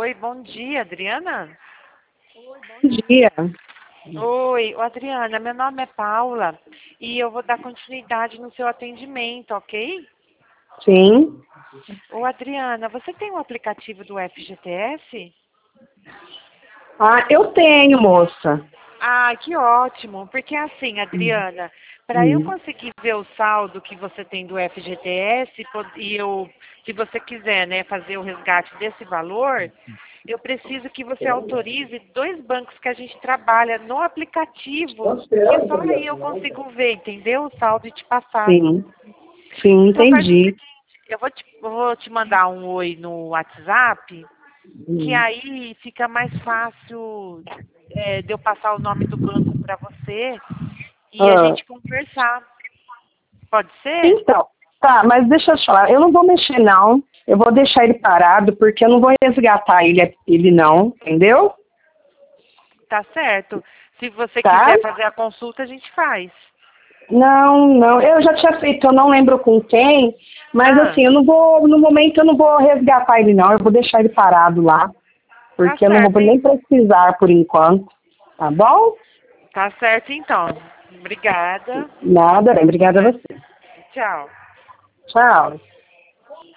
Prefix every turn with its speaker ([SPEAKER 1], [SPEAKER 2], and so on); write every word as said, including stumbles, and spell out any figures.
[SPEAKER 1] Oi, bom dia, Adriana?
[SPEAKER 2] Bom dia.
[SPEAKER 1] Oi, ô, Adriana, meu nome é Paula e eu vou dar continuidade no seu atendimento, ok?
[SPEAKER 2] Sim.
[SPEAKER 1] Ô, Adriana, você tem um aplicativo do F G T S?
[SPEAKER 2] Ah, eu tenho, moça.
[SPEAKER 1] Ah, que ótimo, porque assim, Adriana, para eu
[SPEAKER 2] Hum.
[SPEAKER 1] conseguir ver o saldo que você tem do F G T S po- e eu, se você quiser, né, fazer o resgate desse valor, eu preciso que você autorize dois bancos que a gente trabalha no aplicativo, que só aí eu consigo ver, entendeu? O saldo e te passar.
[SPEAKER 2] Sim. Sim,
[SPEAKER 1] Então faz o
[SPEAKER 2] entendi.
[SPEAKER 1] seguinte, eu vou te, eu vou te mandar um oi no WhatsApp, que
[SPEAKER 2] Hum.
[SPEAKER 1] aí fica mais fácil é, de eu passar o nome do banco para você e a
[SPEAKER 2] Ah,
[SPEAKER 1] gente conversar. Pode ser?
[SPEAKER 2] então, tá, mas deixa eu te falar, eu não vou mexer não. Eu vou deixar ele parado, porque eu não vou resgatar ele, ele não, entendeu?
[SPEAKER 1] Tá certo. Se você
[SPEAKER 2] Tá?
[SPEAKER 1] quiser fazer a consulta, a gente faz.
[SPEAKER 2] Não, não, eu já tinha feito, eu não lembro com quem, mas
[SPEAKER 1] Ah,
[SPEAKER 2] assim, eu não vou, no momento eu não vou resgatar ele não, eu vou deixar ele parado lá,
[SPEAKER 1] tá
[SPEAKER 2] porque eu não
[SPEAKER 1] certo,
[SPEAKER 2] vou nem
[SPEAKER 1] hein?
[SPEAKER 2] precisar por enquanto, tá bom?
[SPEAKER 1] Tá certo, então. Obrigada.
[SPEAKER 2] Nada, bem, obrigada a você.
[SPEAKER 1] Tchau.
[SPEAKER 2] Tchau.